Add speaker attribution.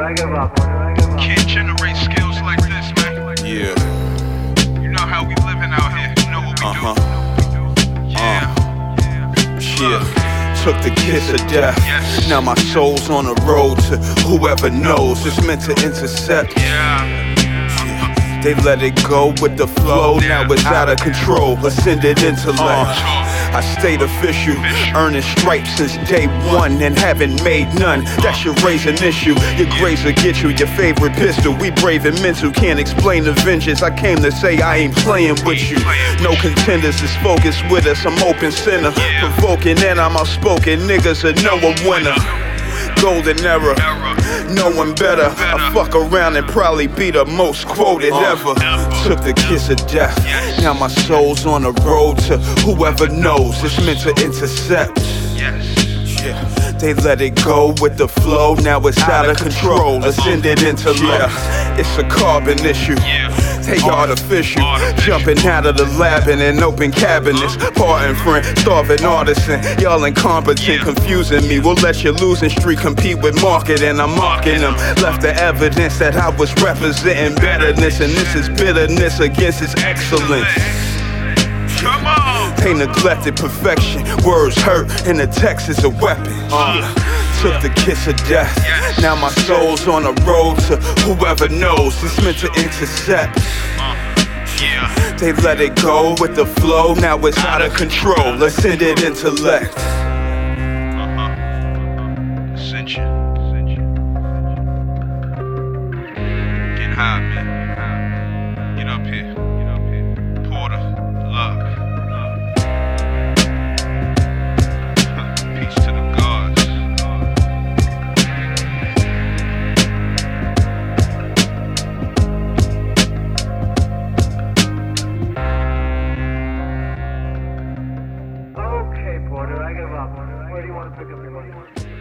Speaker 1: I give up.
Speaker 2: Can't generate skills like this, man.
Speaker 3: Yeah.
Speaker 2: You know how we living out here. You know what we do. Yeah.
Speaker 3: Took the kiss of death.
Speaker 2: Yes.
Speaker 3: Now my soul's on the road to whoever knows. It's meant to intercept. They let it go with the flow. Now it's out of control. Ascended intellect. I stayed official, earning stripes since day one and haven't made none. That should raise an issue. Your grades will get you your favorite pistol. We brave and mental, can't explain the vengeance. I came to say I ain't playing with you. No contenders is focused with us. I'm open center, provoking and I'm outspoken. Niggas are know a winner. Golden era, no one better. I fuck around and probably be the most quoted ever. Took the kiss of death. Now my soul's on the road to whoever knows. It's meant to intercept. They let it go with the flow. Now it's out of control. Ascended intellect. It's a carbon issue. They artificial, jumping out of the lab in an open cabinets. Pardon friend, starving artisan. Y'all incompetent, confusing me. We'll let your losing streak compete with marketing. I'm mocking them. Left the evidence that I was representing betterness, and this is bitterness against its excellence.
Speaker 2: Come on.
Speaker 3: They neglected perfection. Words hurt, and the text is a weapon. Took the kiss of death. Now my soul's on the road to whoever knows. It's meant to intercept. They let it go with the flow. Now it's out of control. Ascended intellect.
Speaker 2: Ascension. Get high, man. Get up here. Porter, love. Peace to the gods.
Speaker 1: Okay, Porter, I give up. Where do you want to pick up your money?